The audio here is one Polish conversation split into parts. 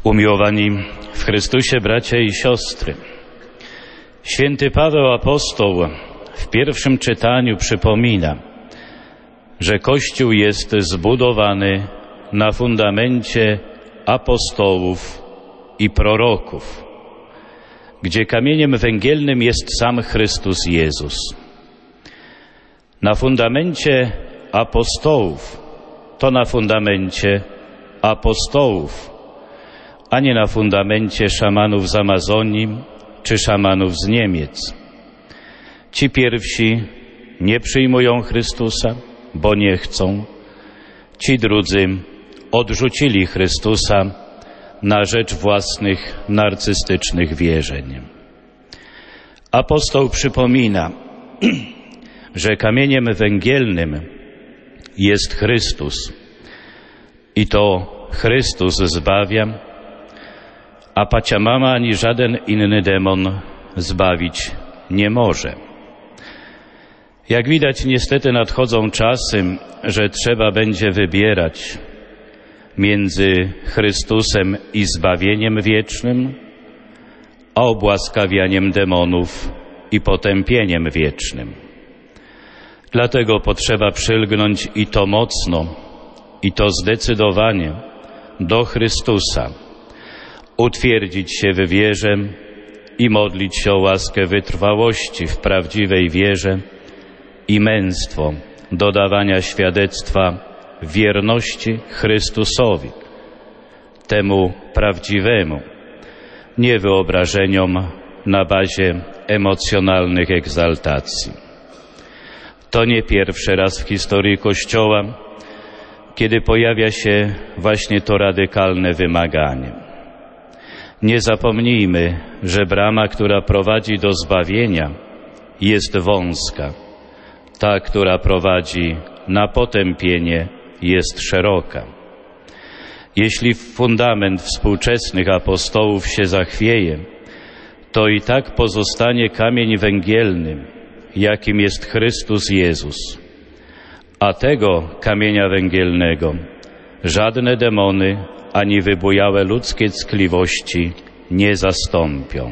Umiłowani w Chrystusie bracia i siostry, święty Paweł apostoł w pierwszym czytaniu przypomina, że Kościół jest zbudowany na fundamencie apostołów i proroków, gdzie kamieniem węgielnym jest sam Chrystus Jezus. Na fundamencie apostołów, to na fundamencie apostołów, a nie na fundamencie szamanów z Amazonii czy szamanów z Niemiec. Ci pierwsi nie przyjmują Chrystusa, bo nie chcą. Ci drudzy odrzucili Chrystusa na rzecz własnych narcystycznych wierzeń. Apostoł przypomina, że kamieniem węgielnym jest Chrystus i to Chrystus zbawia, a Pachamama ani żaden inny demon zbawić nie może. Jak widać, niestety nadchodzą czasy, że trzeba będzie wybierać między Chrystusem i zbawieniem wiecznym, a obłaskawianiem demonów i potępieniem wiecznym. Dlatego potrzeba przylgnąć i to mocno, i to zdecydowanie do Chrystusa, utwierdzić się w wierze i modlić się o łaskę wytrwałości w prawdziwej wierze i męstwo do dawania świadectwa wierności Chrystusowi, temu prawdziwemu, nie wyobrażeniom na bazie emocjonalnych egzaltacji. To nie pierwszy raz w historii Kościoła, kiedy pojawia się właśnie to radykalne wymaganie. Nie zapomnijmy, że brama, która prowadzi do zbawienia, jest wąska. Ta, która prowadzi na potępienie, jest szeroka. Jeśli fundament współczesnych apostołów się zachwieje, to i tak pozostanie kamień węgielny, jakim jest Chrystus Jezus. A tego kamienia węgielnego żadne demony ani wybujałe ludzkie ckliwości nie zastąpią.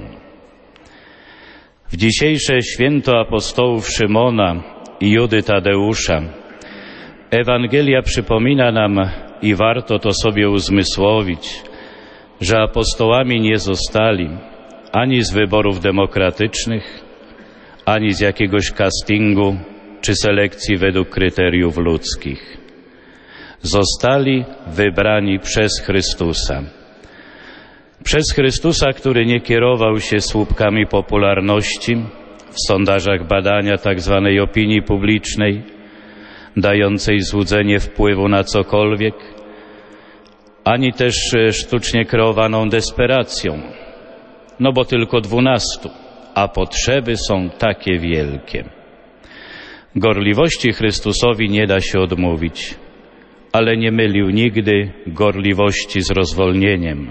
W dzisiejsze święto apostołów Szymona i Judy Tadeusza Ewangelia przypomina nam, i warto to sobie uzmysłowić, że apostołami nie zostali ani z wyborów demokratycznych, ani z jakiegoś castingu czy selekcji według kryteriów ludzkich. Zostali wybrani przez Chrystusa. Przez Chrystusa, który nie kierował się słupkami popularności w sondażach badania tzw. opinii publicznej, dającej złudzenie wpływu na cokolwiek, ani też sztucznie kreowaną desperacją. No bo tylko 12, a potrzeby są takie wielkie. Gorliwości Chrystusowi nie da się odmówić, ale nie mylił nigdy gorliwości z rozwolnieniem.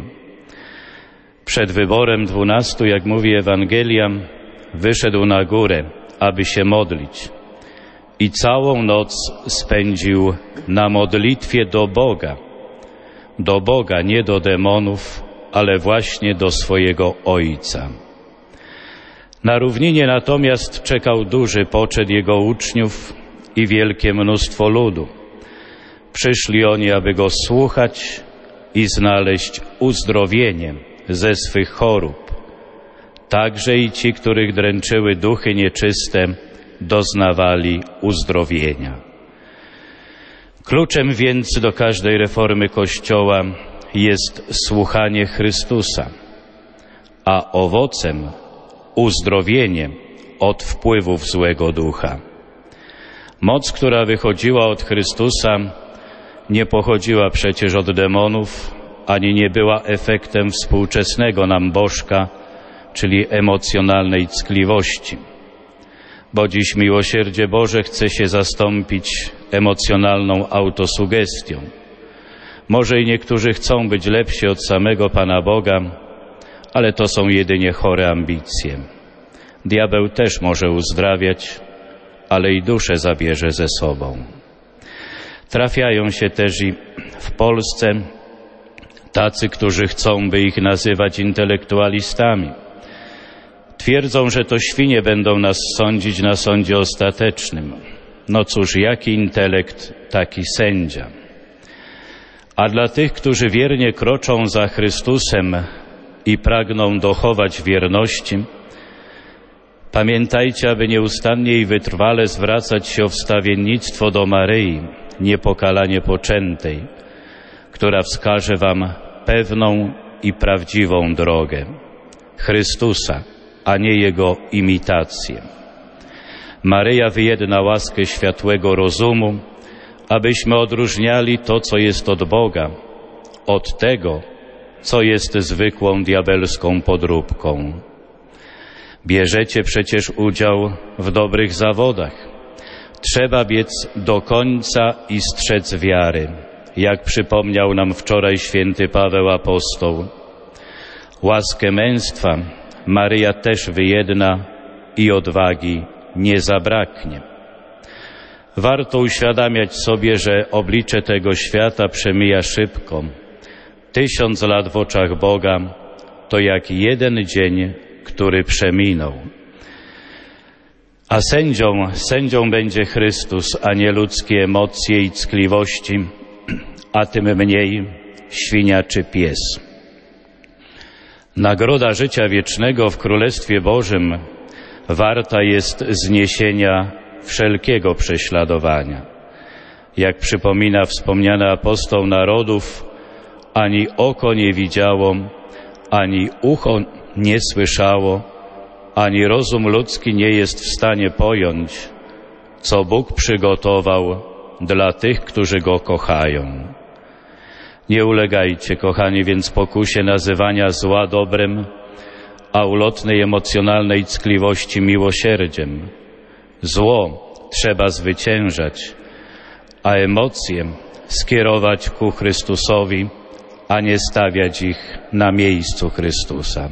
Przed wyborem 12, jak mówi Ewangelia, wyszedł na górę, aby się modlić. I całą noc spędził na modlitwie do Boga, nie do demonów, ale właśnie do swojego Ojca. Na równinie natomiast czekał duży poczet jego uczniów i wielkie mnóstwo ludu. Przyszli oni, aby go słuchać i znaleźć uzdrowienie ze swych chorób. Także i ci, których dręczyły duchy nieczyste, doznawali uzdrowienia. Kluczem więc do każdej reformy Kościoła jest słuchanie Chrystusa, a owocem uzdrowienie od wpływów złego ducha. Moc, która wychodziła od Chrystusa, nie pochodziła przecież od demonów, ani nie była efektem współczesnego nam bożka, czyli emocjonalnej ckliwości. Bo dziś miłosierdzie Boże chce się zastąpić emocjonalną autosugestią. Może i niektórzy chcą być lepsi od samego Pana Boga, ale to są jedynie chore ambicje. Diabeł też może uzdrawiać, ale i duszę zabierze ze sobą. Trafiają się też i w Polsce tacy, którzy chcą, by ich nazywać intelektualistami. Twierdzą, że to świnie będą nas sądzić na sądzie ostatecznym. No cóż, jaki intelekt, taki sędzia. A dla tych, którzy wiernie kroczą za Chrystusem i pragną dochować wierności, pamiętajcie, aby nieustannie i wytrwale zwracać się o wstawiennictwo do Maryi, niepokalanie poczętej, która wskaże wam pewną i prawdziwą drogę Chrystusa, a nie Jego imitację. Maryja wyjedna łaskę światłego rozumu, abyśmy odróżniali to, co jest od Boga, od tego, co jest zwykłą diabelską podróbką. Bierzecie przecież udział w dobrych zawodach. Trzeba biec do końca i strzec wiary, jak przypomniał nam wczoraj święty Paweł apostoł. Łaskę męstwa Maryja też wyjedna i odwagi nie zabraknie. Warto uświadamiać sobie, że oblicze tego świata przemija szybko. 1000 lat w oczach Boga to jak jeden dzień, który przeminął. A sędzią będzie Chrystus, a nie ludzkie emocje i ckliwości, a tym mniej świnia czy pies. Nagroda życia wiecznego w Królestwie Bożym warta jest zniesienia wszelkiego prześladowania. Jak przypomina wspomniany apostoł narodów, ani oko nie widziało, ani ucho nie słyszało, ani rozum ludzki nie jest w stanie pojąć, co Bóg przygotował dla tych, którzy Go kochają. Nie ulegajcie, kochani, więc pokusie nazywania zła dobrem, a ulotnej emocjonalnej ckliwości miłosierdziem. Zło trzeba zwyciężać, a emocje skierować ku Chrystusowi, a nie stawiać ich na miejscu Chrystusa.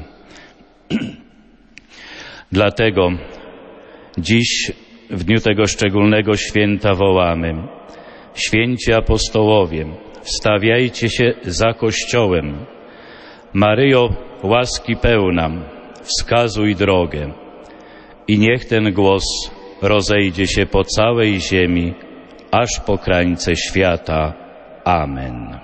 Dlatego dziś, w dniu tego szczególnego święta wołamy: święci apostołowie, wstawiajcie się za Kościołem. Maryjo, łaski pełna, wskazuj drogę. I niech ten głos rozejdzie się po całej ziemi, aż po krańce świata. Amen.